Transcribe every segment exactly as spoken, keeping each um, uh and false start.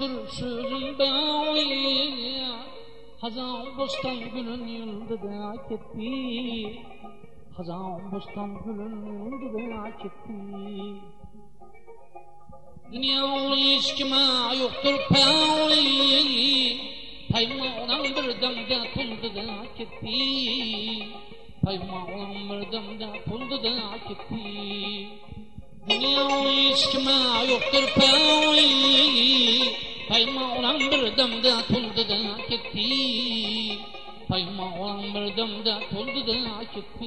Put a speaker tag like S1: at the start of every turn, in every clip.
S1: bir sözüm bağlı, hazan bostan gülün yıldı da gitti, hazan bostan gülün yıldı da gitti. Dünyada hiç kime yoktur paylı, paymağından bir damda tuldu da gitti, paymağından bir damda tuldu da gitti. Dünyada hiç kime yoktur paylı, paymağından bir damda tuldu da gitti, paymağından bir damda tuldu da gitti.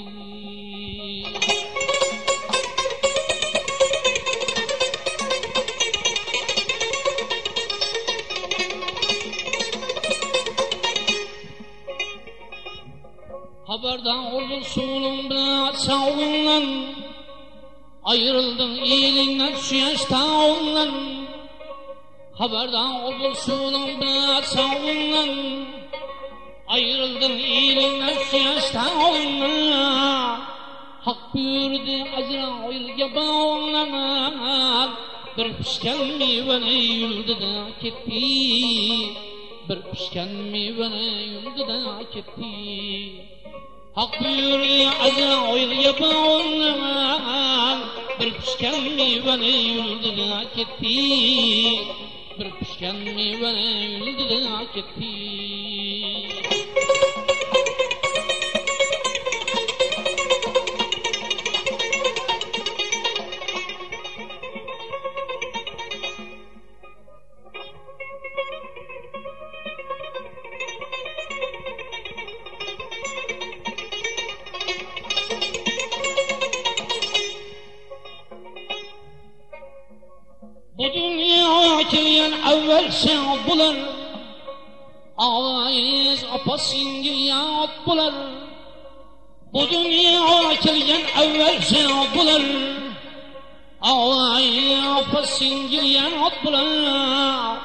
S1: Haberdan oldu sulumda sağından, ayrıldın iyiliğinden süyaş tağından. Haberdan oldu sulumda sağından, ayrıldın iyiliğinden süyaş tağından. Hak buyurdu Azrail'e bağlanan, bir pişken meyvene yıldı da gitti, bir pişken meyvene yıldı da gitti. Hak buyuruyor Azrail'e bağlanan, bir pişken meyvene yıldı da gitti, bir pişken meyvene yıldı da gitti. Bu dünyaya gelen evvel sen bular, ağayız apa singil yat bular. Bu dünyaya gelen evvel sen bular, ağayız apa singil yat bular.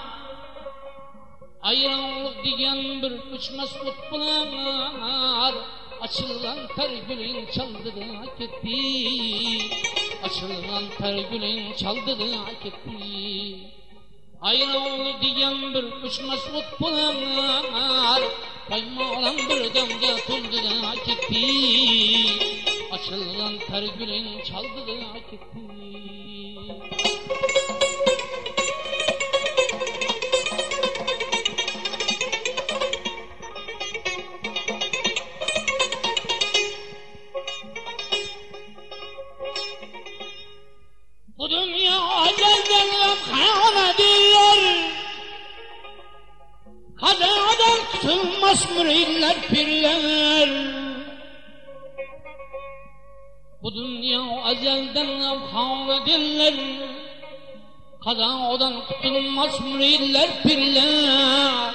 S1: Ayrılık diyen bir uçmaz ot bular, açılan ter gülün çaldı da gitti, açılan ter gülün çaldı da gitti. Ayrılık diyen bir uçmaz ot bular, paymağından bir damga tuldu da gitti, açılan ter gülün çaldı da gitti. Bu dünya acelden lamhana diller, kazadan tutulmaz müridler pirler. Bu dünya acelden lamhana diller, kazadan tutulmaz müridler pirler.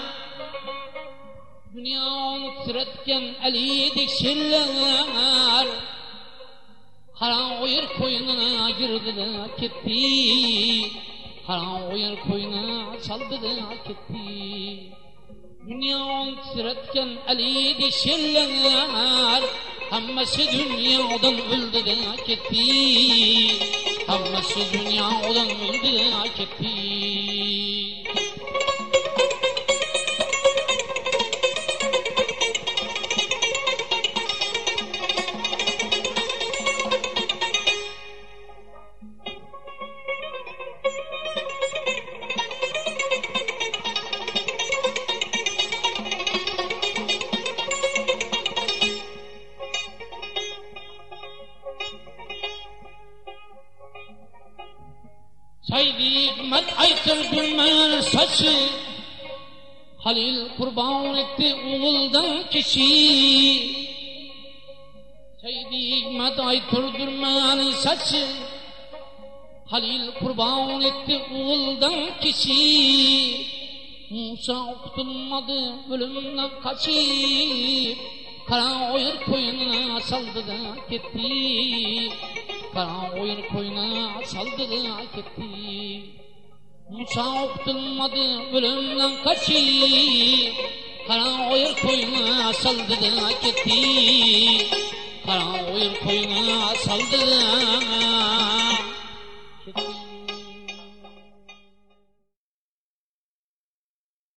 S1: Dünyanı titretken elidik şiller, karan oyur koyununa girdi de gitti, karan oyur koyununa çaldı da gitti. Dünyanı titretken eliydi şiller, hammasi dünyadan öldü de gitti, hammasi dünyadan öldü de gitti. Saydi hikmet aytırdım saçı, Halil kurban etti oğuldan kişi. Saydi hikmet aytırdım saçı, Halil kurban etti oğuldan kişi. Musa okutulmadı ölümden kaçıp, karan oyur koyununa saldı da gitti, karan oyur koyununa saldı da gitti. Musa okutulmadı ölümden kaçıp, karan oyur koyununa saldı da gitti, karan oyur koyununa saldı da